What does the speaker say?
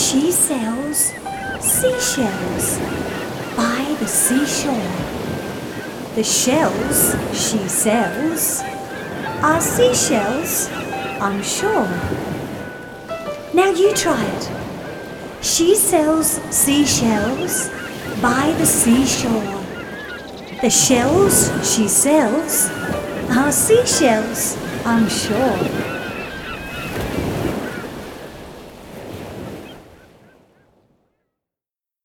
She sells seashells by the seashore. The shells she sells are seashells, I'm sure. Now you try it. She sells seashells by the seashore. The shells she sells are seashells, I'm sure.